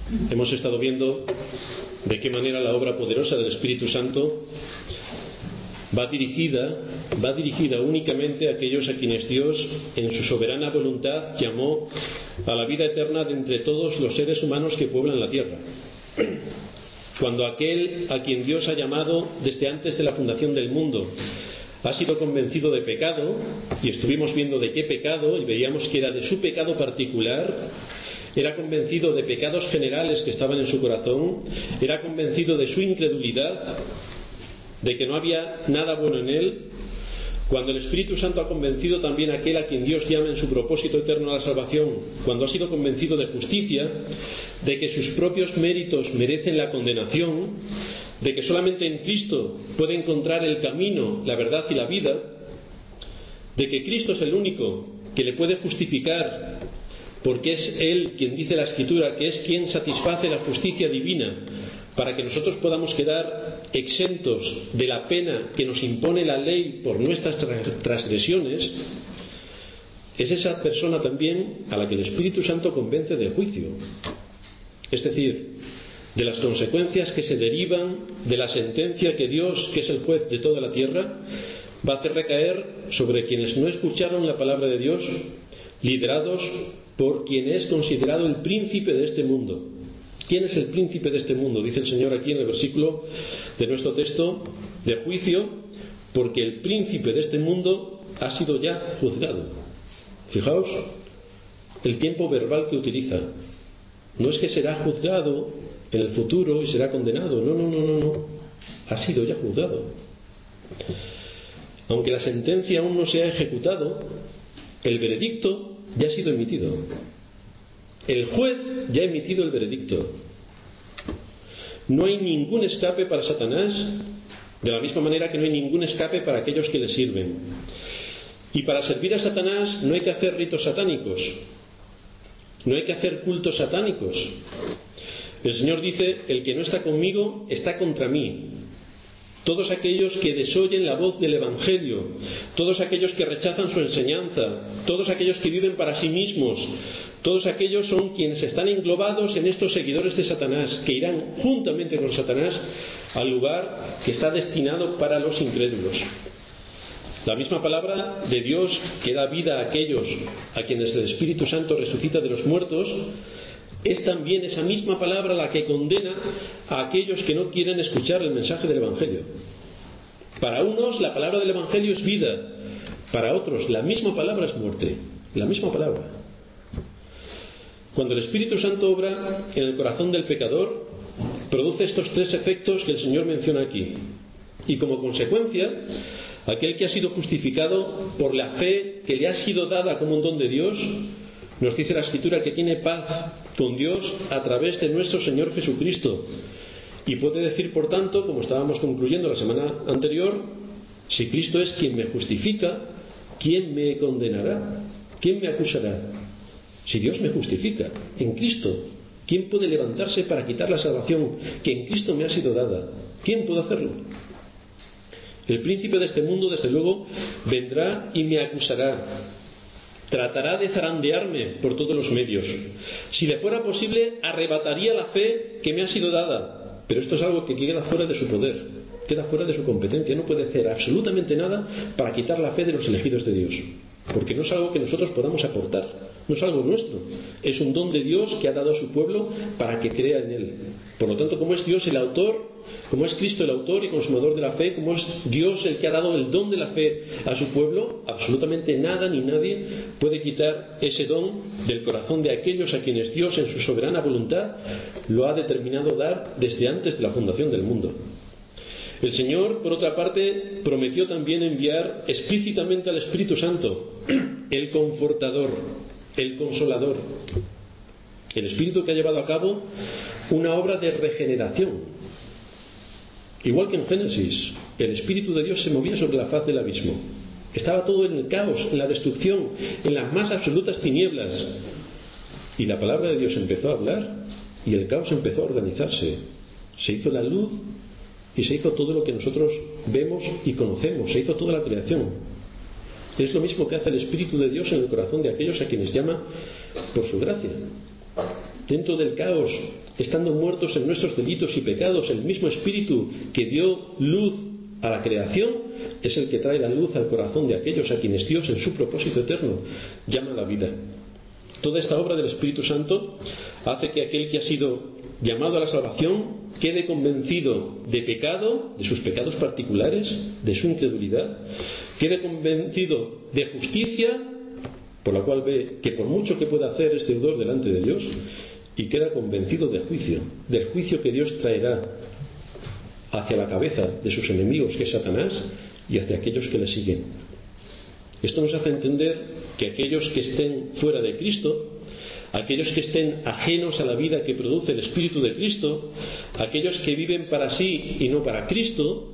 Hemos estado viendo de qué manera la obra poderosa del Espíritu Santo va dirigida únicamente a aquellos a quienes Dios, en su soberana voluntad, llamó a la vida eterna de entre todos los seres humanos que pueblan la tierra. Cuando aquel a quien Dios ha llamado desde antes de la fundación del mundo ha sido convencido de pecado, y estuvimos viendo de qué pecado, y veíamos que era de su pecado particular, era convencido de pecados generales que estaban en su corazón, era convencido de su incredulidad, de que no había nada bueno en él. Cuando el Espíritu Santo ha convencido también a aquel a quien Dios llama en su propósito eterno a la salvación, cuando ha sido convencido de justicia, de que sus propios méritos merecen la condenación, de que solamente en Cristo puede encontrar el camino, la verdad y la vida, de que Cristo es el único que le puede justificar, porque es Él quien dice la Escritura que es quien satisface la justicia divina para que nosotros podamos quedar exentos de la pena que nos impone la ley por nuestras transgresiones. Es esa persona también a la que el Espíritu Santo convence del juicio, es decir, de las consecuencias que se derivan de la sentencia que Dios, que es el juez de toda la tierra, va a hacer recaer sobre quienes no escucharon la palabra de Dios, liderados por quien es considerado el príncipe de este mundo. ¿Quién es el príncipe de este mundo? Dice el Señor aquí en el versículo de nuestro texto: de juicio, porque el príncipe de este mundo ha sido ya juzgado. Fijaos el tiempo verbal que utiliza. No es que será juzgado en el futuro y será condenado. No. Ha sido ya juzgado. Aunque la sentencia aún no se ha ejecutado, el veredicto ya ha sido emitido. El juez ya ha emitido el veredicto. No hay ningún escape para Satanás, de la misma manera que no hay ningún escape para aquellos que le sirven. Y para servir a Satanás no hay que hacer ritos satánicos, no hay que hacer cultos satánicos. El Señor dice: el que no está conmigo está contra mí. Todos aquellos que desoyen la voz del Evangelio, todos aquellos que rechazan su enseñanza, todos aquellos que viven para sí mismos, todos aquellos son quienes están englobados en estos seguidores de Satanás, que irán juntamente con Satanás al lugar que está destinado para los incrédulos. La misma palabra de Dios que da vida a aquellos a quienes el Espíritu Santo resucita de los muertos, es también esa misma palabra la que condena a aquellos que no quieren escuchar el mensaje del Evangelio. Para unos la palabra del Evangelio es vida, para otros la misma palabra es muerte, la misma palabra. Cuando el Espíritu Santo obra en el corazón del pecador, produce estos tres efectos que el Señor menciona aquí. Y como consecuencia, aquel que ha sido justificado por la fe que le ha sido dada como un don de Dios, nos dice la Escritura que tiene paz con Dios a través de nuestro Señor Jesucristo. Y puede decir, por tanto, como estábamos concluyendo la semana anterior, si Cristo es quien me justifica, ¿quién me condenará? ¿Quién me acusará? Si Dios me justifica en Cristo, ¿quién puede levantarse para quitar la salvación que en Cristo me ha sido dada? ¿Quién puede hacerlo? El príncipe de este mundo, desde luego, vendrá y me acusará. Tratará de zarandearme por todos los medios. Si le fuera posible, arrebataría la fe que me ha sido dada. Pero esto es algo que queda fuera de su poder, queda fuera de su competencia. No puede hacer absolutamente nada para quitar la fe de los elegidos de Dios, porque no es algo que nosotros podamos aportar, no es algo nuestro, es un don de Dios que ha dado a su pueblo para que crea en Él. Por lo tanto, como es Dios el autor, como es Cristo el autor y consumador de la fe, como es Dios el que ha dado el don de la fe a su pueblo, absolutamente nada ni nadie puede quitar ese don del corazón de aquellos a quienes Dios, en su soberana voluntad, lo ha determinado dar desde antes de la fundación del mundo. El Señor, por otra parte, prometió también enviar explícitamente al Espíritu Santo, el Confortador, el Consolador, el Espíritu que ha llevado a cabo una obra de regeneración. Igual que en Génesis, el Espíritu de Dios se movía sobre la faz del abismo. Estaba todo en el caos, en la destrucción, en las más absolutas tinieblas. Y la palabra de Dios empezó a hablar y el caos empezó a organizarse. Se hizo la luz y se hizo todo lo que nosotros vemos y conocemos. Se hizo toda la creación. Es lo mismo que hace el Espíritu de Dios en el corazón de aquellos a quienes llama por su gracia. dentro del caos, estando muertos en nuestros delitos y pecados, el mismo Espíritu que dio luz a la creación es el que trae la luz al corazón de aquellos a quienes Dios, en su propósito eterno, llama a la vida. Toda esta obra del Espíritu Santo hace que aquel que ha sido llamado a la salvación quede convencido de pecado, de sus pecados particulares, de su incredulidad, quede convencido de justicia, por la cual ve que por mucho que pueda hacer es deudor delante de Dios, y queda convencido de juicio, del juicio que Dios traerá hacia la cabeza de sus enemigos, que es Satanás, y hacia aquellos que le siguen. Esto nos hace entender que aquellos que estén fuera de Cristo, aquellos que estén ajenos a la vida que produce el Espíritu de Cristo, aquellos que viven para sí y no para Cristo,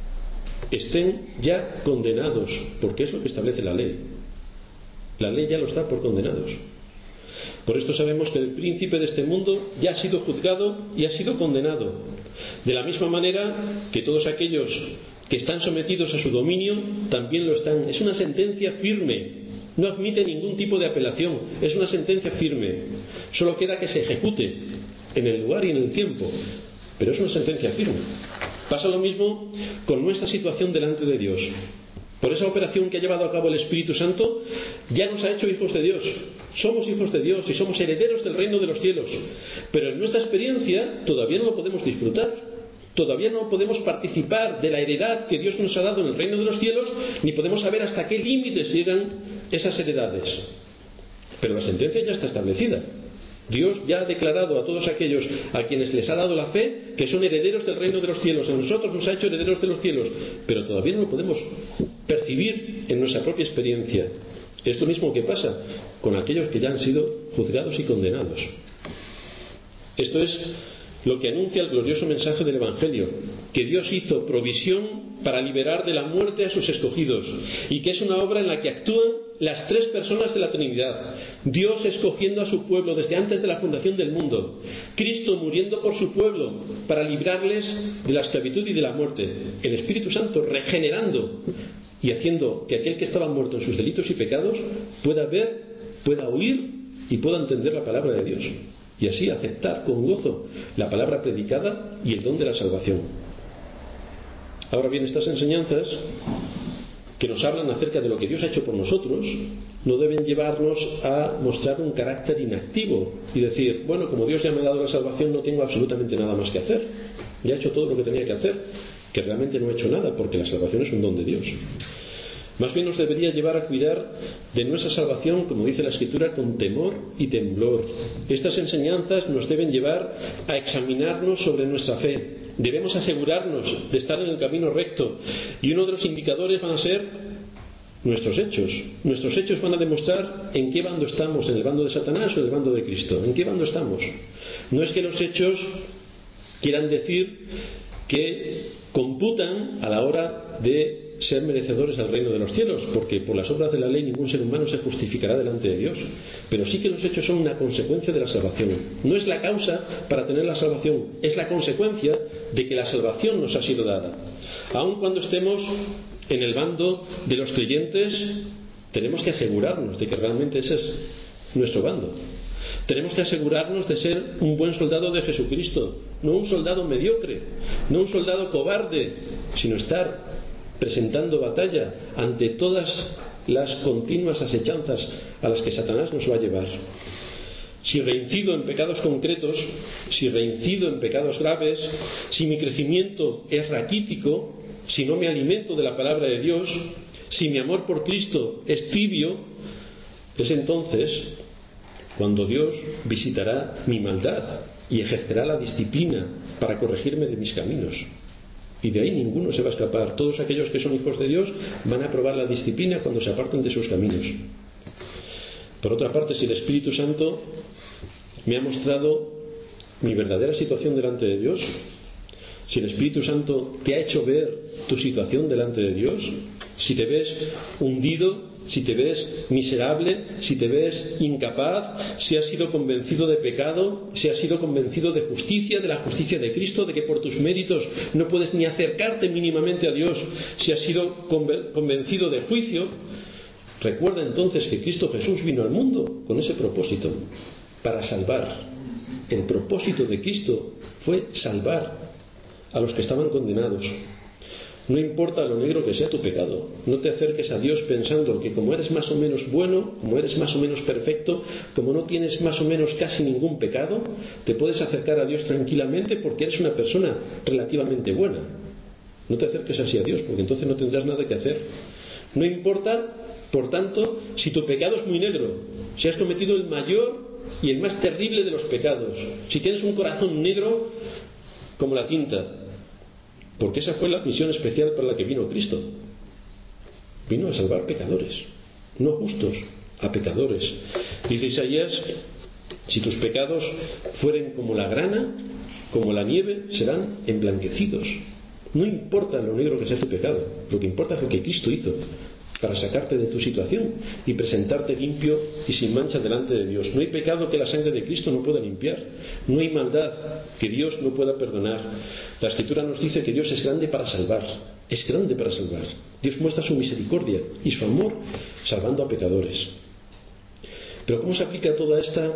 estén ya condenados, porque es lo que establece la ley. La ley ya los da por condenados. Por esto sabemos que el príncipe de este mundo ya ha sido juzgado y ha sido condenado. De la misma manera que todos aquellos que están sometidos a su dominio también lo están. Es una sentencia firme. No admite ningún tipo de apelación. Es una sentencia firme. Solo queda que se ejecute en el lugar y en el tiempo. Pero es una sentencia firme. Pasa lo mismo con nuestra situación delante de Dios. Por esa operación que ha llevado a cabo el Espíritu Santo, ya nos ha hecho hijos de Dios. Somos hijos de Dios y somos herederos del reino de los cielos. Pero en nuestra experiencia todavía no lo podemos disfrutar. Todavía no podemos participar de la heredad que Dios nos ha dado en el reino de los cielos, ni podemos saber hasta qué límites llegan esas heredades. Pero la sentencia ya está establecida. Dios ya ha declarado a todos aquellos a quienes les ha dado la fe que son herederos del reino de los cielos. A nosotros nos ha hecho herederos de los cielos, pero todavía no lo podemos percibir en nuestra propia experiencia. Es lo mismo que pasa con aquellos que ya han sido juzgados y condenados. Esto es lo que anuncia el glorioso mensaje del Evangelio, que Dios hizo provisión para liberar de la muerte a sus escogidos, y que es una obra en la que actúan las tres personas de la Trinidad: Dios escogiendo a su pueblo desde antes de la fundación del mundo, Cristo muriendo por su pueblo para librarles de la esclavitud y de la muerte, el Espíritu Santo regenerando y haciendo que aquel que estaba muerto en sus delitos y pecados pueda ver, pueda oír y pueda entender la palabra de Dios, y así aceptar con gozo la palabra predicada y el don de la salvación. Ahora bien, estas enseñanzas que nos hablan acerca de lo que Dios ha hecho por nosotros no deben llevarnos a mostrar un carácter inactivo y decir, bueno, como Dios ya me ha dado la salvación, no tengo absolutamente nada más que hacer, ya he hecho todo lo que tenía que hacer, que realmente no he hecho nada, porque la salvación es un don de Dios. Más bien nos debería llevar a cuidar de nuestra salvación, como dice la Escritura, con temor y temblor. Estas enseñanzas nos deben llevar a examinarnos sobre nuestra fe. Debemos asegurarnos de estar en el camino recto, y uno de los indicadores van a ser nuestros hechos. Nuestros hechos van a demostrar en qué bando estamos, en el bando de Satanás o en el bando de Cristo. ¿En qué bando estamos? No es que los hechos quieran decir que computan a la hora de ser merecedores del reino de los cielos, porque por las obras de la ley ningún ser humano se justificará delante de Dios. Pero sí que los hechos son una consecuencia de la salvación. No es la causa para tener la salvación, es la consecuencia de que la salvación nos ha sido dada. Aun cuando estemos en el bando de los creyentes, tenemos que asegurarnos de que realmente ese es nuestro bando. Tenemos que asegurarnos de ser un buen soldado de Jesucristo, no un soldado mediocre, no un soldado cobarde, sino estar presentando batalla ante todas las continuas asechanzas a las que Satanás nos va a llevar. Si reincido en pecados concretos, si reincido en pecados graves, si mi crecimiento es raquítico, si no me alimento de la palabra de Dios, si mi amor por Cristo es tibio, es entonces cuando Dios visitará mi maldad y ejercerá la disciplina para corregirme de mis caminos. Y de ahí ninguno se va a escapar. Todos aquellos que son hijos de Dios van a probar la disciplina cuando se aparten de sus caminos. Por otra parte, si el Espíritu Santo me ha mostrado mi verdadera situación delante de Dios, si el Espíritu Santo te ha hecho ver tu situación delante de Dios, si te ves hundido, si te ves miserable, si te ves incapaz, si has sido convencido de pecado, si has sido convencido de justicia, de la justicia de Cristo, de que por tus méritos no puedes ni acercarte mínimamente a Dios, si has sido convencido de juicio, recuerda entonces que Cristo Jesús vino al mundo con ese propósito, para salvar. el propósito de Cristo fue salvar a los que estaban condenados. No importa lo negro que sea tu pecado, no te acerques a Dios pensando que como eres más o menos bueno, como eres más o menos perfecto, como no tienes más o menos casi ningún pecado, te puedes acercar a Dios tranquilamente porque eres una persona relativamente buena. No te acerques así a Dios, porque entonces no tendrás nada que hacer. No importa, por tanto, si tu pecado es muy negro, si has cometido el mayor y el más terrible de los pecados, si tienes un corazón negro como la tinta, porque esa fue la misión especial para la que vino Cristo. Vino a salvar pecadores, no justos, a pecadores. Dice Isaías, si tus pecados fueren como la grana, como la nieve, serán emblanquecidos. No importa lo negro que sea tu pecado, lo que importa es lo que Cristo hizo para sacarte de tu situación y presentarte limpio y sin mancha delante de Dios. No hay pecado que la sangre de Cristo no pueda limpiar, no hay maldad que Dios no pueda perdonar. La Escritura nos dice que Dios es grande para salvar, es grande para salvar. Dios muestra su misericordia y su amor salvando a pecadores. Pero ¿cómo se aplica toda esta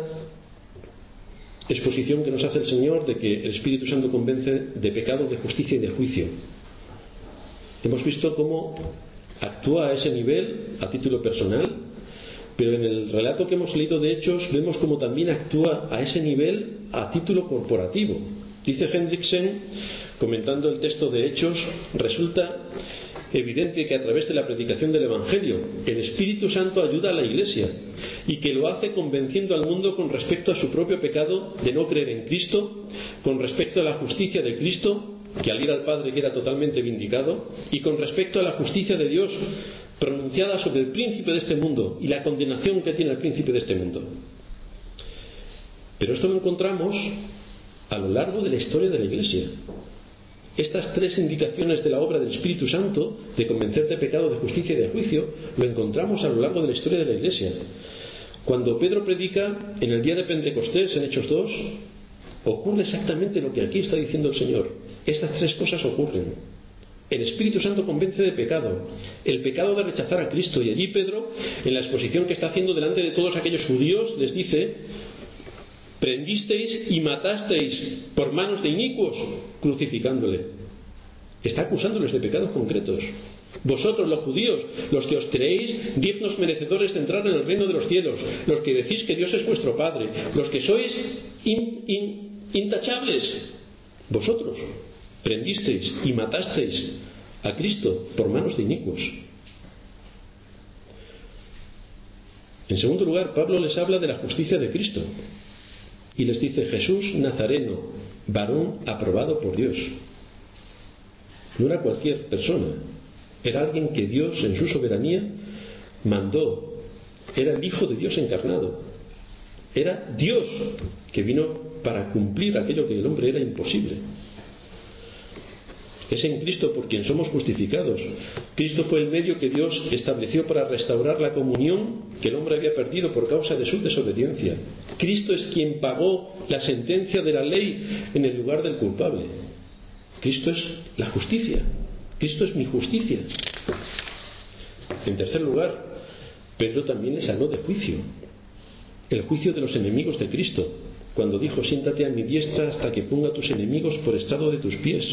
exposición que nos hace el Señor de que el Espíritu Santo convence de pecado, de justicia y de juicio? Hemos visto cómo actúa a ese nivel a título personal, pero en el relato que hemos leído de Hechos vemos cómo también actúa a ese nivel a título corporativo. Dice Hendriksen, comentando el texto de Hechos, resulta evidente que a través de la predicación del Evangelio el Espíritu Santo ayuda a la Iglesia y que lo hace convenciendo al mundo con respecto a su propio pecado de no creer en Cristo, con respecto a la justicia de Cristo, que al ir al Padre queda totalmente vindicado, y con respecto a la justicia de Dios pronunciada sobre el príncipe de este mundo y la condenación que tiene el príncipe de este mundo. Pero esto lo encontramos a lo largo de la historia de la Iglesia. Estas tres indicaciones de la obra del Espíritu Santo, de convencer de pecado, de justicia y de juicio, lo encontramos a lo largo de la historia de la Iglesia. Cuando Pedro predica en el día de Pentecostés, en Hechos 2, ocurre exactamente lo que aquí está diciendo el Señor. Estas tres cosas ocurren. El Espíritu Santo convence de pecado, el pecado de rechazar a Cristo, y allí Pedro, en la exposición que está haciendo delante de todos aquellos judíos, les dice: prendisteis y matasteis por manos de inicuos, crucificándole. Está acusándoles de pecados concretos. Vosotros, los judíos, los que os creéis dignos merecedores de entrar en el reino de los cielos, los que decís que Dios es vuestro Padre, los que sois intachables, vosotros prendisteis y matasteis a Cristo por manos de inicuos. En segundo lugar, Pablo les habla de la justicia de Cristo y les dice: Jesús Nazareno, varón aprobado por Dios. No era cualquier persona, era alguien que Dios en su soberanía mandó, era el Hijo de Dios encarnado, era Dios que vino para cumplir aquello que el hombre era imposible. Es en Cristo por quien somos justificados. Cristo fue el medio que Dios estableció para restaurar la comunión que el hombre había perdido por causa de su desobediencia. Cristo es quien pagó la sentencia de la ley en el lugar del culpable. Cristo es la justicia. Cristo es mi justicia. En tercer lugar, Pedro también les habló de juicio. El juicio de los enemigos de Cristo, cuando dijo: siéntate a mi diestra hasta que ponga a tus enemigos por estrado de tus pies.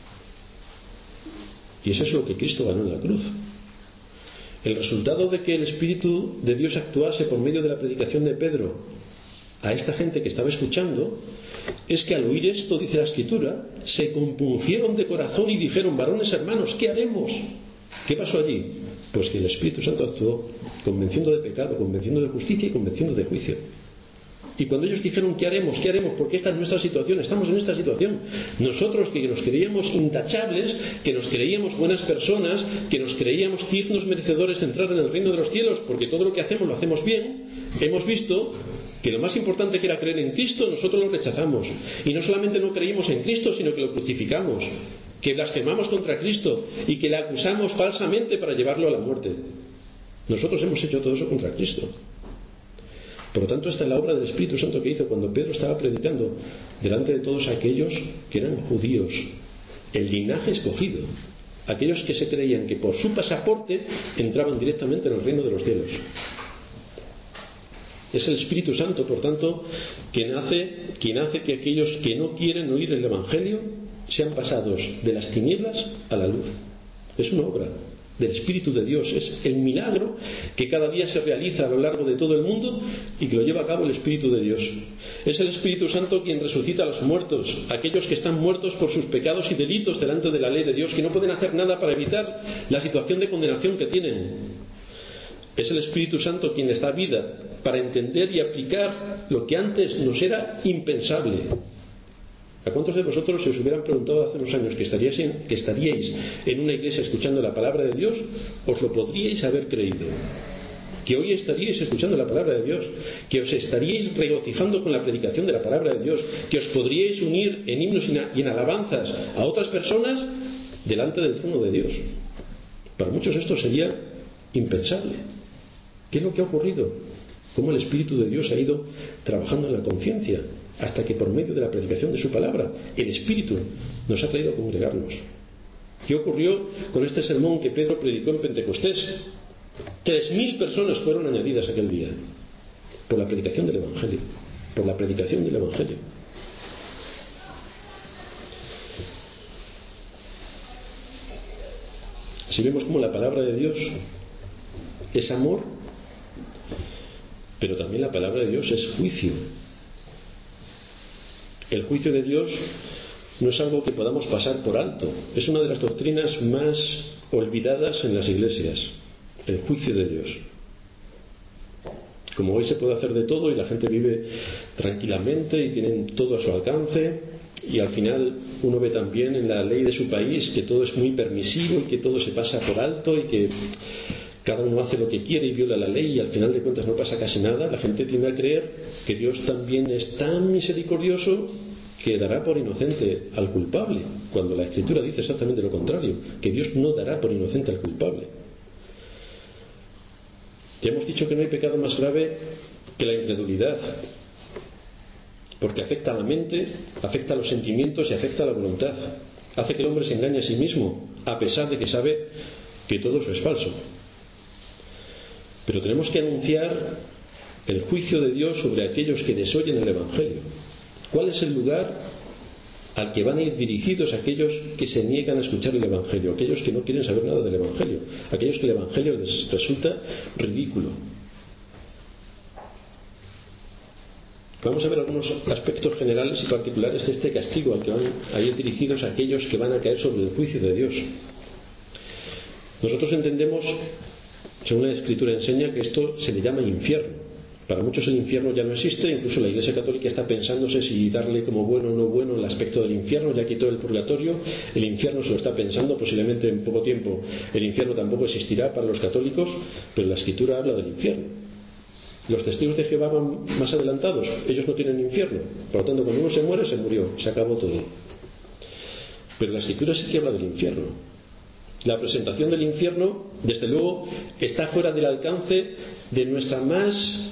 Y eso es lo que Cristo ganó en la cruz. El resultado de que el Espíritu de Dios actuase por medio de la predicación de Pedro a esta gente que estaba escuchando es que al oír esto, dice la Escritura, se compungieron de corazón y dijeron: varones hermanos, ¿qué haremos? ¿Qué pasó allí? Pues que el Espíritu Santo actuó convenciendo de pecado, convenciendo de justicia y convenciendo de juicio. Y cuando ellos dijeron: ¿qué haremos? ¿Qué haremos? Porque esta es nuestra situación, estamos en esta situación. Nosotros que nos creíamos intachables, que nos creíamos buenas personas, que nos creíamos dignos merecedores de entrar en el reino de los cielos, porque todo lo que hacemos lo hacemos bien, hemos visto que lo más importante, que era creer en Cristo, nosotros lo rechazamos. Y no solamente no creímos en Cristo, sino que lo crucificamos, que blasfemamos contra Cristo y que le acusamos falsamente para llevarlo a la muerte. Nosotros hemos hecho todo eso contra Cristo. Por lo tanto, esta es la obra del Espíritu Santo que hizo cuando Pedro estaba predicando delante de todos aquellos que eran judíos, el linaje escogido, aquellos que se creían que por su pasaporte entraban directamente en el reino de los cielos. Es el Espíritu Santo, por tanto, quien hace que aquellos que no quieren oír el Evangelio sean pasados de las tinieblas a la luz. Es una obra del Espíritu de Dios, es el milagro que cada día se realiza a lo largo de todo el mundo y que lo lleva a cabo el Espíritu de Dios. Es el Espíritu Santo quien resucita a los muertos, aquellos que están muertos por sus pecados y delitos delante de la ley de Dios, que no pueden hacer nada para evitar la situación de condenación que tienen. Es el Espíritu Santo quien les da vida para entender y aplicar lo que antes nos era impensable. ¿A cuántos de vosotros, si os hubieran preguntado hace unos años que estaríais en una iglesia escuchando la palabra de Dios, os lo podríais haber creído? Que hoy estaríais escuchando la palabra de Dios, que os estaríais regocijando con la predicación de la palabra de Dios, que os podríais unir en himnos y en alabanzas a otras personas delante del trono de Dios. Para muchos esto sería impensable. ¿Qué es lo que ha ocurrido? Cómo el Espíritu de Dios ha ido trabajando en la conciencia hasta que por medio de la predicación de su palabra el Espíritu nos ha traído a congregarnos. ¿Qué ocurrió con este sermón que Pedro predicó en Pentecostés? 3.000 personas fueron añadidas aquel día por la predicación del Evangelio, por la predicación del Evangelio. Si vemos como la palabra de Dios es amor, pero también la palabra de Dios es juicio. El juicio de Dios no es algo que podamos pasar por alto. Es una de las doctrinas más olvidadas en las iglesias, el juicio de Dios. Como hoy se puede hacer de todo y la gente vive tranquilamente y tienen todo a su alcance, y al final uno ve también en la ley de su país que todo es muy permisivo y que todo se pasa por alto y que cada uno hace lo que quiere y viola la ley y al final de cuentas no pasa casi nada. La gente tiende a creer que Dios también es tan misericordioso que dará por inocente al culpable, cuando la Escritura dice exactamente lo contrario, que Dios no dará por inocente al culpable. Ya hemos dicho que no hay pecado más grave que la incredulidad, porque afecta a la mente, afecta a los sentimientos y afecta a la voluntad. Hace que el hombre se engañe a sí mismo, a pesar de que sabe que todo eso es falso. Pero tenemos que anunciar el juicio de Dios sobre aquellos que desoyen el Evangelio. ¿Cuál es el lugar al que van a ir dirigidos aquellos que se niegan a escuchar el Evangelio, aquellos que no quieren saber nada del Evangelio, aquellos que el Evangelio les resulta ridículo? Vamos a ver algunos aspectos generales y particulares de este castigo al que van a ir dirigidos aquellos que van a caer sobre el juicio de Dios. Nosotros entendemos, según la Escritura enseña, que esto se le llama infierno. Para muchos el infierno ya no existe, incluso la Iglesia Católica está pensándose si darle como bueno o no bueno el aspecto del infierno. Ya quitó el purgatorio, el infierno se lo está pensando, posiblemente en poco tiempo el infierno tampoco existirá para los católicos, pero la Escritura habla del infierno. Los testigos de Jehová van más adelantados, ellos no tienen infierno, por lo tanto cuando uno se muere, se murió, se acabó todo. Pero la Escritura sí que habla del infierno. La presentación del infierno, desde luego, está fuera del alcance de nuestra más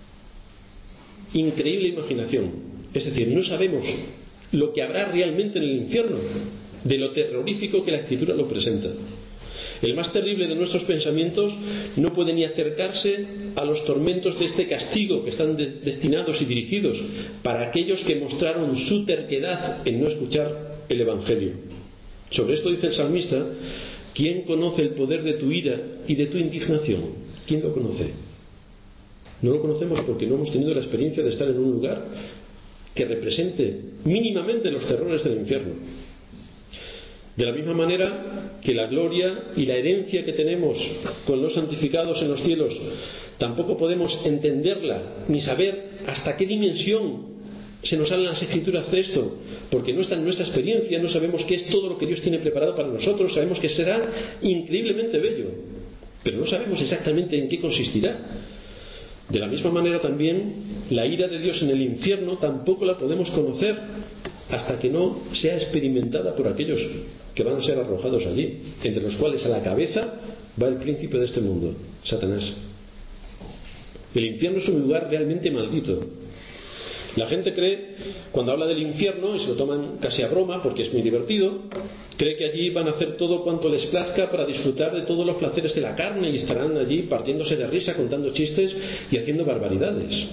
increíble imaginación. Es decir, no sabemos lo que habrá realmente en el infierno, de lo terrorífico que la Escritura lo presenta. El más terrible de nuestros pensamientos no puede ni acercarse a los tormentos de este castigo que están destinados y dirigidos para aquellos que mostraron su terquedad en no escuchar el Evangelio. Sobre esto dice el salmista: ¿quién conoce el poder de tu ira y de tu indignación? ¿Quién lo conoce? No lo conocemos porque no hemos tenido la experiencia de estar en un lugar que represente mínimamente los terrores del infierno. De la misma manera que la gloria y la herencia que tenemos con los santificados en los cielos, tampoco podemos entenderla ni saber hasta qué dimensión se nos hablan las Escrituras de esto, porque no está en nuestra experiencia, no sabemos qué es todo lo que Dios tiene preparado para nosotros, sabemos que será increíblemente bello, pero no sabemos exactamente en qué consistirá. De la misma manera también la ira de Dios en el infierno tampoco la podemos conocer hasta que no sea experimentada por aquellos que van a ser arrojados allí, entre los cuales a la cabeza va el príncipe de este mundo, Satanás. El infierno es un lugar realmente maldito. La gente cree, cuando habla del infierno, y se lo toman casi a broma porque es muy divertido, cree que allí van a hacer todo cuanto les plazca para disfrutar de todos los placeres de la carne y estarán allí partiéndose de risa, contando chistes y haciendo barbaridades.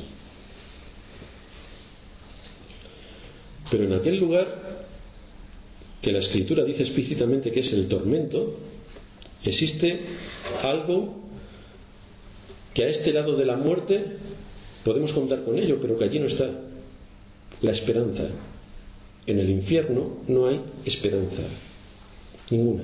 Pero en aquel lugar que la Escritura dice explícitamente que es el tormento, existe algo que a este lado de la muerte podemos contar con ello, pero que allí no está: la esperanza. En el infierno no hay esperanza ninguna.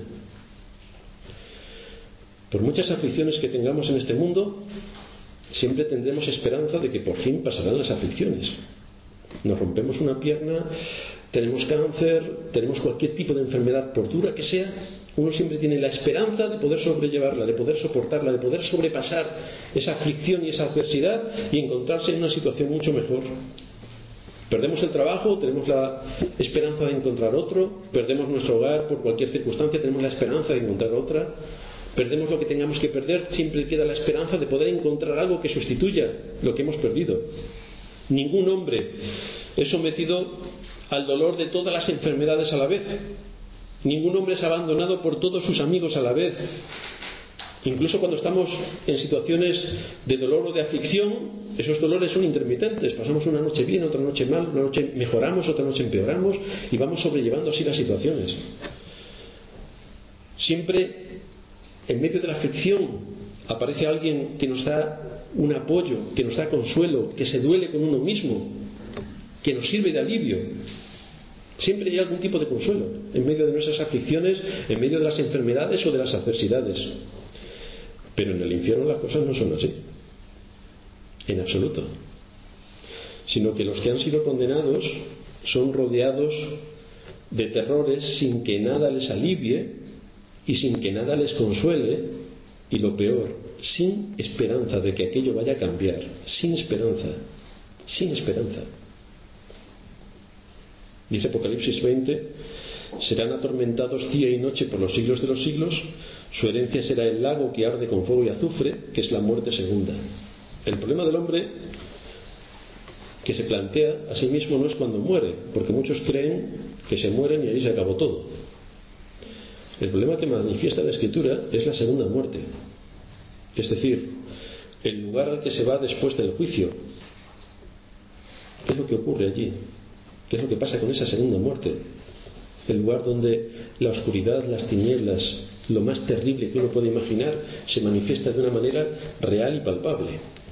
Por muchas aflicciones que tengamos en este mundo, siempre tendremos esperanza de que por fin pasarán las aflicciones. Nos rompemos una pierna, tenemos cáncer, tenemos cualquier tipo de enfermedad, por dura que sea, uno siempre tiene la esperanza de poder sobrellevarla, de poder soportarla, de poder sobrepasar esa aflicción y esa adversidad y encontrarse en una situación mucho mejor. Perdemos el trabajo, tenemos la esperanza de encontrar otro. Perdemos nuestro hogar por cualquier circunstancia, tenemos la esperanza de encontrar otra. Perdemos lo que tengamos que perder, siempre queda la esperanza de poder encontrar algo que sustituya lo que hemos perdido. Ningún hombre es sometido al dolor de todas las enfermedades a la vez. Ningún hombre es abandonado por todos sus amigos a la vez. Incluso cuando estamos en situaciones de dolor o de aflicción, esos dolores son intermitentes. Pasamos una noche bien, otra noche mal, una noche mejoramos, otra noche empeoramos y vamos sobrellevando así las situaciones. Siempre en medio de la aflicción aparece alguien que nos da un apoyo, que nos da consuelo, que se duele con uno mismo, que nos sirve de alivio. Siempre hay algún tipo de consuelo en medio de nuestras aflicciones, en medio de las enfermedades o de las adversidades. Pero en el infierno las cosas no son así, en absoluto. Sino que los que han sido condenados son rodeados de terrores sin que nada les alivie y sin que nada les consuele, y lo peor, sin esperanza de que aquello vaya a cambiar, sin esperanza. Dice Apocalipsis 20: serán atormentados día y noche por los siglos de los siglos, su herencia será el lago que arde con fuego y azufre, que es la muerte segunda. El problema del hombre que se plantea a sí mismo no es cuando muere, porque muchos creen que se mueren y ahí se acabó todo. El problema que manifiesta la Escritura es la segunda muerte, es decir, el lugar al que se va después del juicio. ¿Qué es lo que ocurre allí? ¿Qué es lo que pasa con esa segunda muerte? El lugar donde la oscuridad, las tinieblas, lo más terrible que uno puede imaginar, se manifiesta de una manera real y palpable.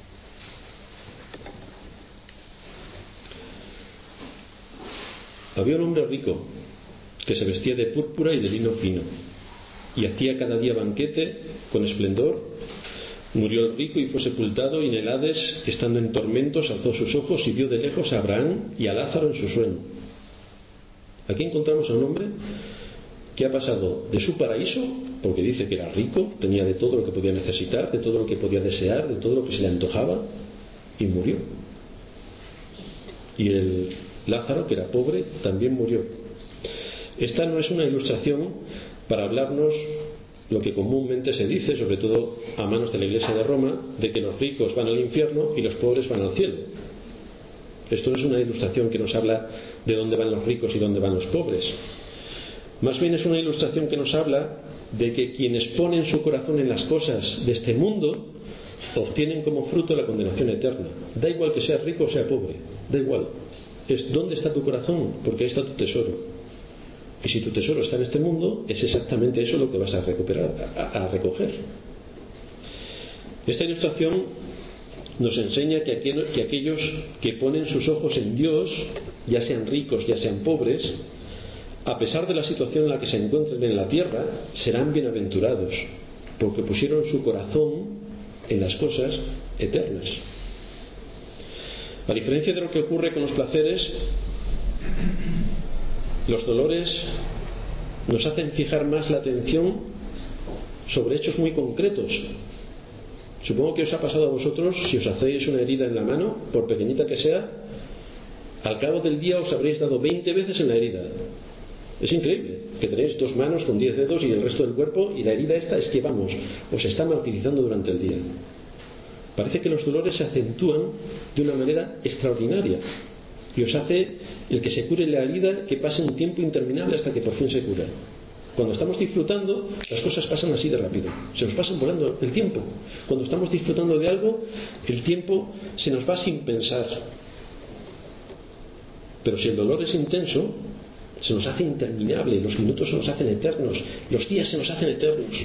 Había un hombre rico que se vestía de púrpura y de lino fino y hacía cada día banquete con esplendor. Murió el rico y fue sepultado, y en el Hades, estando en tormentos, alzó sus ojos y vio de lejos a Abraham y a Lázaro en su sueño. Aquí encontramos a un hombre que ha pasado de su paraíso, porque dice que era rico, tenía de todo lo que podía necesitar, de todo lo que podía desear, de todo lo que se le antojaba, y murió. Y el Lázaro, que era pobre, también murió. Esta no es una ilustración para hablarnos lo que comúnmente se dice, sobre todo a manos de la Iglesia de Roma, de que los ricos van al infierno y los pobres van al cielo. Esto no es una ilustración que nos habla de dónde van los ricos y dónde van los pobres. Más bien es una ilustración que nos habla de que quienes ponen su corazón en las cosas de este mundo obtienen como fruto la condenación eterna. Da igual que seas rico o sea pobre, da igual. Es dónde está tu corazón, porque ahí está tu tesoro. Y si tu tesoro está en este mundo, es exactamente eso lo que vas a recoger. Esta ilustración nos enseña que aquellos que ponen sus ojos en Dios, ya sean ricos, ya sean pobres, a pesar de la situación en la que se encuentren en la tierra, serán bienaventurados, porque pusieron su corazón en las cosas eternas. A diferencia de lo que ocurre con los placeres, los dolores nos hacen fijar más la atención sobre hechos muy concretos. Supongo que os ha pasado a vosotros, si os hacéis una herida en la mano, por pequeñita que sea, al cabo del día os habréis dado 20 veces en la herida. Es increíble que tenéis 2 manos con 10 dedos y el resto del cuerpo, y la herida esta es que vamos, os está martirizando durante el día. Parece que los dolores se acentúan de una manera extraordinaria. y os hace el que se cure la herida que pase un tiempo interminable hasta que por fin se cura. Cuando estamos disfrutando, las cosas pasan así de rápido, se nos pasan volando el tiempo. Cuando estamos disfrutando de algo, el tiempo se nos va sin pensar. Pero si el dolor es intenso, se nos hace interminable, los minutos se nos hacen eternos, los días se nos hacen eternos.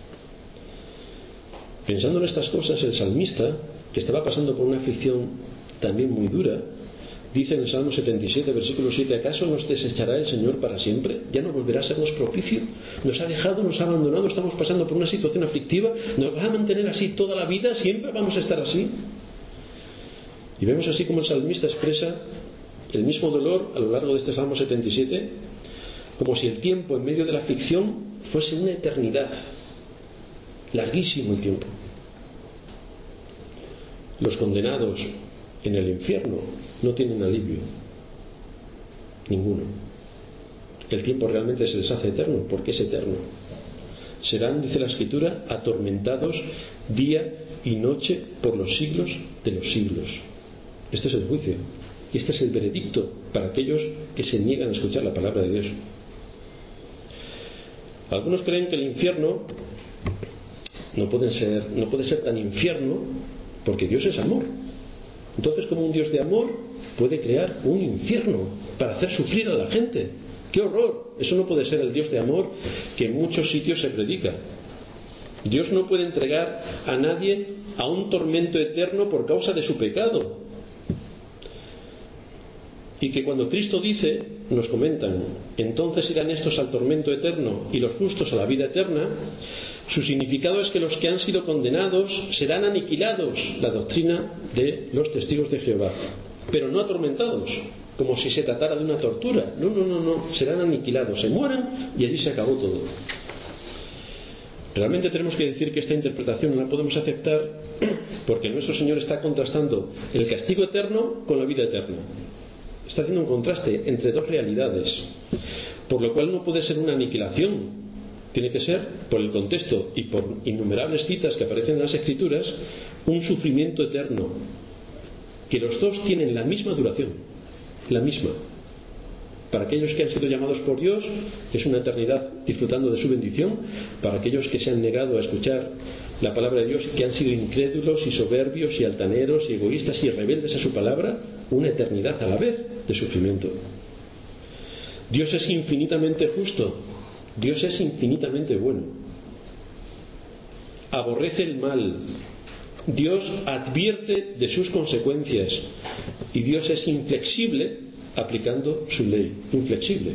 Pensando en estas cosas, el salmista, que estaba pasando por una aflicción también muy dura, dice en el Salmo 77, versículo 7: ¿acaso nos desechará el Señor para siempre? ¿Ya no volverá a sernos propicio? ¿Nos ha dejado, nos ha abandonado? ¿Estamos pasando por una situación aflictiva? ¿Nos va a mantener así toda la vida? ¿Siempre vamos a estar así? Y vemos así como el salmista expresa el mismo dolor a lo largo de este Salmo 77, como si el tiempo en medio de la aflicción fuese una eternidad. Larguísimo el tiempo. Los condenados en el infierno no tienen alivio, ninguno. El tiempo realmente se les hace eterno, porque es eterno. Serán, dice la Escritura, atormentados día y noche por los siglos de los siglos. Este es el juicio y este es el veredicto para aquellos que se niegan a escuchar la palabra de Dios. Algunos creen que el infierno no puede ser tan infierno porque Dios es amor. Entonces, ¿cómo un Dios de amor puede crear un infierno para hacer sufrir a la gente? ¡Qué horror! Eso no puede ser el Dios de amor que en muchos sitios se predica. Dios no puede entregar a nadie a un tormento eterno por causa de su pecado. Y que cuando Cristo dice, nos comentan, entonces irán estos al tormento eterno y los justos a la vida eterna, su significado es que los que han sido condenados serán aniquilados, la doctrina de los testigos de Jehová, pero no atormentados, como si se tratara de una tortura. No, serán aniquilados, se mueran y allí se acabó todo. Realmente tenemos que decir que esta interpretación no la podemos aceptar porque nuestro Señor está contrastando el castigo eterno con la vida eterna. Está haciendo un contraste entre dos realidades, por lo cual no puede ser una aniquilación. Tiene que ser, por el contexto y por innumerables citas que aparecen en las Escrituras, un sufrimiento eterno, que los dos tienen la misma duración, la misma. Para aquellos que han sido llamados por Dios, es una eternidad disfrutando de su bendición. Para aquellos que se han negado a escuchar la palabra de Dios y que han sido incrédulos y soberbios y altaneros y egoístas y rebeldes a su palabra, una eternidad a la vez de sufrimiento. Dios es infinitamente justo, Dios es infinitamente bueno, aborrece el mal, Dios advierte de sus consecuencias y Dios es inflexible aplicando su ley, inflexible.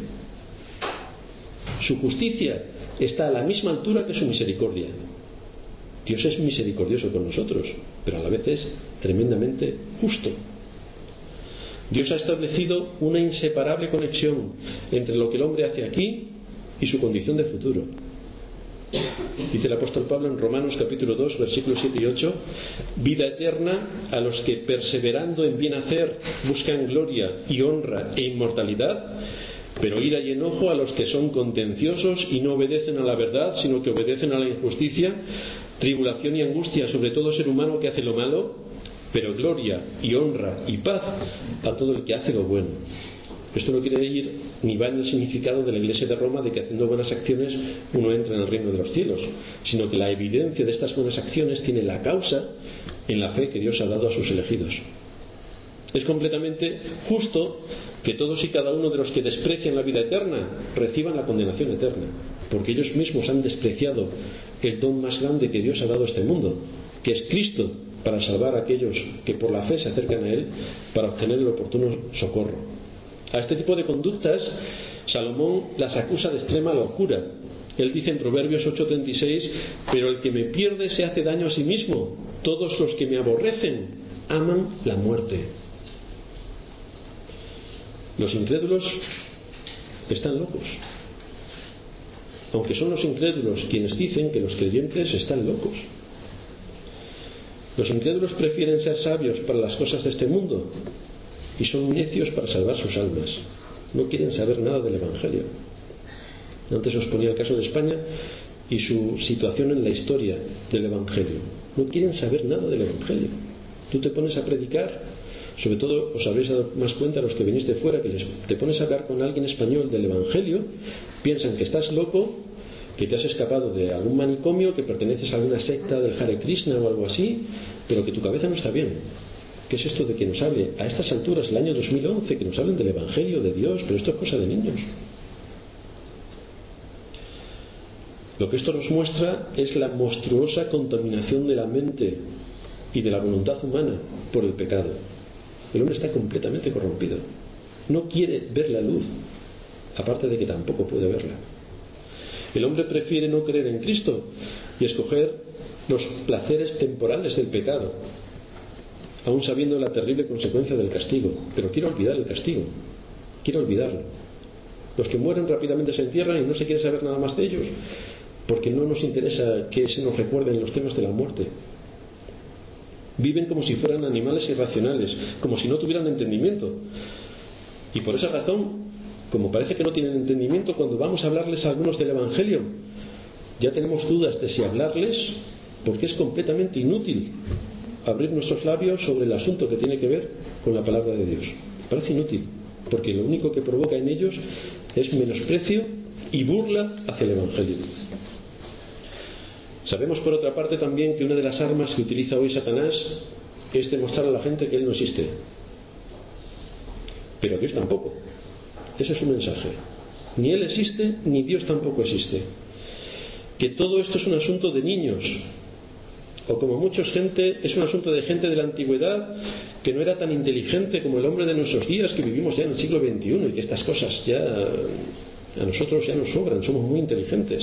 Su justicia está a la misma altura que su misericordia. Dios es misericordioso con nosotros, pero a la vez es tremendamente justo. Dios ha establecido una inseparable conexión entre lo que el hombre hace aquí y su condición de futuro. Dice el apóstol Pablo en Romanos capítulo 2, versículos 7 y 8: vida eterna a los que perseverando en bien hacer buscan gloria y honra e inmortalidad, pero ira y enojo a los que son contenciosos y no obedecen a la verdad, sino que obedecen a la injusticia, tribulación y angustia sobre todo ser humano que hace lo malo, pero gloria y honra y paz a todo el que hace lo bueno. Esto no quiere ir ni va en el significado de la Iglesia de Roma de que haciendo buenas acciones uno entra en el reino de los cielos, sino que la evidencia de estas buenas acciones tiene la causa en la fe que Dios ha dado a sus elegidos. Es completamente justo que todos y cada uno de los que desprecian la vida eterna reciban la condenación eterna, porque ellos mismos han despreciado el don más grande que Dios ha dado a este mundo, que es Cristo, para salvar a aquellos que por la fe se acercan a Él para obtener el oportuno socorro. A este tipo de conductas Salomón las acusa de extrema locura. Él dice en Proverbios 8:36: pero el que me pierde se hace daño a sí mismo, todos los que me aborrecen aman la muerte. Los incrédulos están locos, aunque son los incrédulos quienes dicen que los creyentes están locos. Los incrédulos prefieren ser sabios para las cosas de este mundo y son necios para salvar sus almas. No quieren saber nada del Evangelio. Antes os ponía el caso de España y su situación en la historia del Evangelio. No quieren saber nada del Evangelio. Tú te pones a predicar sobre todo os habréis dado más cuenta los que venís de fuera, que te pones a hablar con alguien español del Evangelio, piensan que estás loco, que te has escapado de algún manicomio, que perteneces a alguna secta del Hare Krishna o algo así, pero que tu cabeza no está bien. ¿Qué es esto de que nos hable a estas alturas, el año 2011, que nos hablen del Evangelio, de Dios? Pero esto es cosa de niños. Lo que esto nos muestra es la monstruosa contaminación de la mente y de la voluntad humana por el pecado. El hombre está completamente corrompido. No quiere ver la luz, aparte de que tampoco puede verla. El hombre prefiere no creer en Cristo y escoger los placeres temporales del pecado, aún sabiendo la terrible consecuencia del castigo. Pero quiere olvidar el castigo, quiere olvidarlo. Los que mueren rápidamente se entierran y no se quiere saber nada más de ellos, porque no nos interesa que se nos recuerden los temas de la muerte. Viven como si fueran animales irracionales, como si no tuvieran entendimiento. Y por esa razón, como parece que no tienen entendimiento, cuando vamos a hablarles a algunos del Evangelio, ya tenemos dudas de si hablarles, porque es completamente inútil abrir nuestros labios sobre el asunto que tiene que ver con la palabra de Dios. Parece inútil, porque lo único que provoca en ellos es menosprecio y burla hacia el Evangelio. Sabemos por otra parte también que una de las armas que utiliza hoy Satanás es demostrar a la gente que Él no existe. Pero Dios tampoco. Ese es su mensaje. Ni Él existe, ni Dios tampoco existe. Que todo esto es un asunto de niños, o como muchos gente, es un asunto de gente de la antigüedad que no era tan inteligente como el hombre de nuestros días, que vivimos ya en el siglo XXI, y que estas cosas ya a nosotros ya nos sobran, somos muy inteligentes.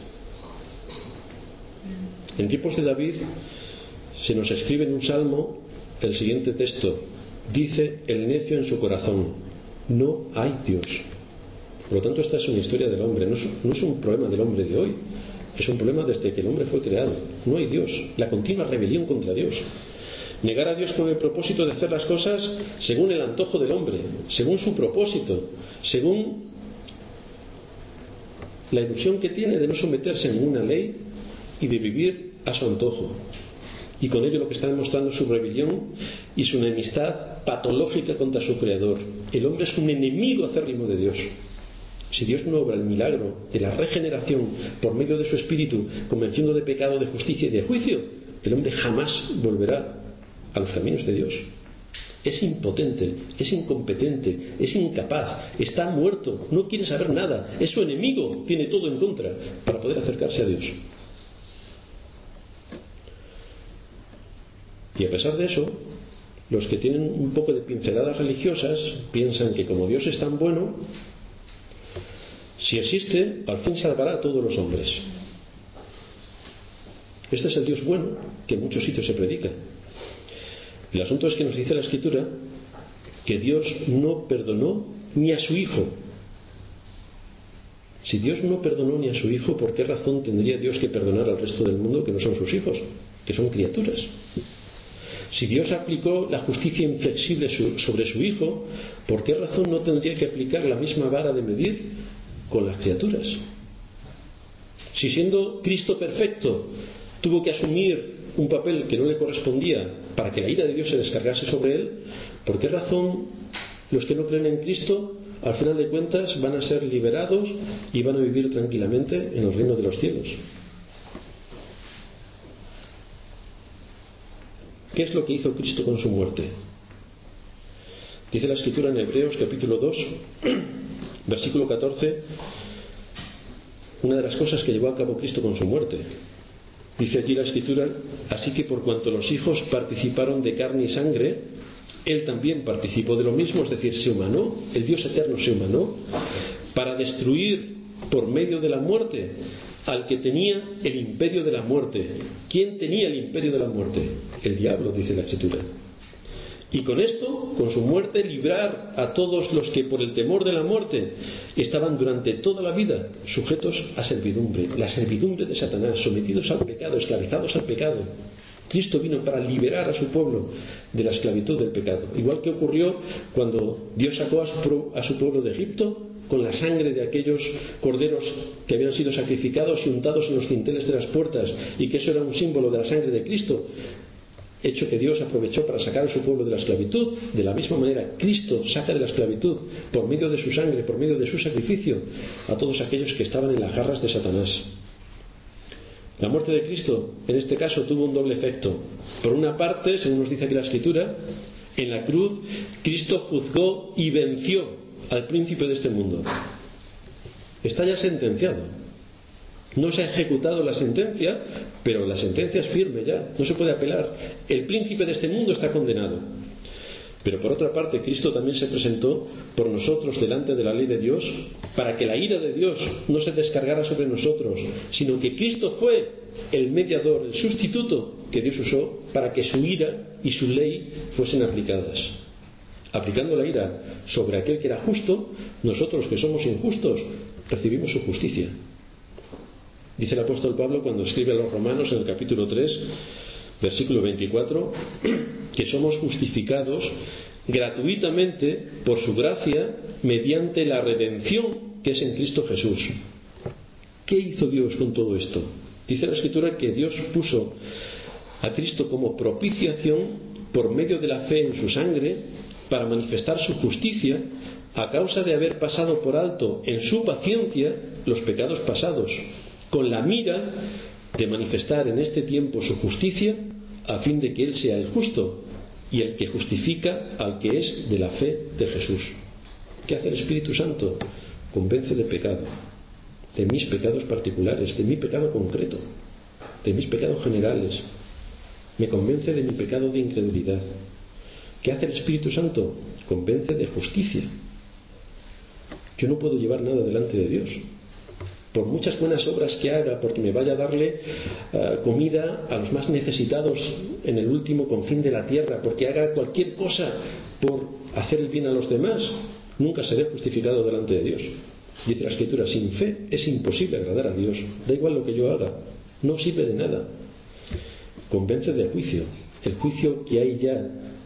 En tiempos de David se nos escribe en un salmo el siguiente texto: dice el necio en su corazón, no hay Dios. Por lo tanto, esta es una historia del hombre, no es un problema del hombre de hoy, es un problema desde que el hombre fue creado. No hay Dios, la continua rebelión contra Dios, negar a Dios con el propósito de hacer las cosas según el antojo del hombre, según su propósito, según la ilusión que tiene de no someterse a ninguna ley y de vivir a su antojo. Y con ello lo que está demostrando es su rebelión y su enemistad patológica contra su creador. El hombre es un enemigo acérrimo de Dios. Si Dios no obra el milagro de la regeneración por medio de su espíritu, convenciendo de pecado, de justicia y de juicio, el hombre jamás volverá a los caminos de Dios. Es impotente, es incompetente, es incapaz, está muerto, no quiere saber nada, es su enemigo, tiene todo en contra para poder acercarse a Dios. Y a pesar de eso, los que tienen un poco de pinceladas religiosas piensan que como Dios es tan bueno, si existe, al fin salvará a todos los hombres. Este es el Dios bueno que en muchos sitios se predica. El asunto es que nos dice la Escritura que Dios no perdonó ni a su Hijo. Si Dios no perdonó ni a su Hijo, ¿por qué razón tendría Dios que perdonar al resto del mundo que no son sus hijos, que son criaturas? Si Dios aplicó la justicia inflexible sobre su Hijo, ¿por qué razón no tendría que aplicar la misma vara de medir con las criaturas? Si siendo Cristo perfecto tuvo que asumir un papel que no le correspondía para que la ira de Dios se descargase sobre él, ¿por qué razón los que no creen en Cristo al final de cuentas van a ser liberados y van a vivir tranquilamente en el reino de los cielos? ¿Qué es lo que hizo Cristo con su muerte? Dice la Escritura en Hebreos capítulo 2 versículo 14, una de las cosas que llevó a cabo Cristo con su muerte. Dice allí la Escritura: así que por cuanto los hijos participaron de carne y sangre, Él también participó de lo mismo, es decir, se humanó, el Dios eterno se humanó, para destruir por medio de la muerte al que tenía el imperio de la muerte. ¿Quién tenía el imperio de la muerte? El diablo, dice la Escritura. Y con esto, con su muerte, librar a todos los que por el temor de la muerte estaban durante toda la vida sujetos a servidumbre, la servidumbre de Satanás, sometidos al pecado, esclavizados al pecado. Cristo vino para liberar a su pueblo de la esclavitud del pecado. Igual que ocurrió cuando Dios sacó a su pueblo de Egipto con la sangre de aquellos corderos que habían sido sacrificados y untados en los dinteles de las puertas, y que eso era un símbolo de la sangre de Cristo. hecho que Dios aprovechó para sacar a su pueblo de la esclavitud. De la misma manera, Cristo saca de la esclavitud, por medio de su sangre, por medio de su sacrificio, a todos aquellos que estaban en las garras de Satanás. La muerte de Cristo, en este caso, tuvo un doble efecto. Por una parte, según nos dice aquí la Escritura, en la cruz, Cristo juzgó y venció al príncipe de este mundo. Está ya sentenciado. No se ha ejecutado la sentencia, pero la sentencia es firme ya, no se puede apelar. El príncipe de este mundo está condenado. Pero por otra parte, Cristo también se presentó por nosotros delante de la ley de Dios, para que la ira de Dios no se descargara sobre nosotros, sino que Cristo fue el mediador, el sustituto que Dios usó para que su ira y su ley fuesen aplicadas. Aplicando la ira sobre aquel que era justo, nosotros que somos injustos recibimos su justicia. Dice el apóstol Pablo cuando escribe a los Romanos en el capítulo 3, versículo 24, que somos justificados gratuitamente por su gracia mediante la redención que es en Cristo Jesús. ¿Qué hizo Dios con todo esto? Dice la Escritura que Dios puso a Cristo como propiciación por medio de la fe en su sangre para manifestar su justicia a causa de haber pasado por alto en su paciencia los pecados pasados, con la mira de manifestar en este tiempo su justicia, a fin de que Él sea el justo y el que justifica al que es de la fe de Jesús. ¿Qué hace el Espíritu Santo? Convence de pecado, de mis pecados particulares, de mi pecado concreto, de mis pecados generales. Me convence de mi pecado de incredulidad. ¿Qué hace el Espíritu Santo? Convence de justicia. Yo no puedo llevar nada delante de Dios. Por muchas buenas obras que haga, porque me vaya a darle comida a los más necesitados en el último confín de la tierra, porque haga cualquier cosa por hacer el bien a los demás, nunca seré justificado delante de Dios. Dice la Escritura, sin fe es imposible agradar a Dios. Da igual lo que yo haga, no sirve de nada. Convence de juicio, el juicio que hay ya,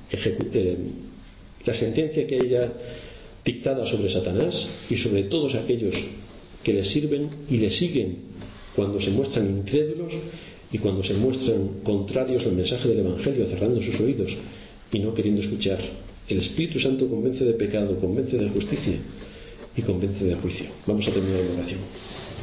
la sentencia que hay ya dictada sobre Satanás y sobre todos aquellos que le sirven y le siguen cuando se muestran incrédulos y cuando se muestran contrarios al mensaje del Evangelio, cerrando sus oídos y no queriendo escuchar. El Espíritu Santo convence de pecado, convence de justicia y convence de juicio. Vamos a terminar la oración.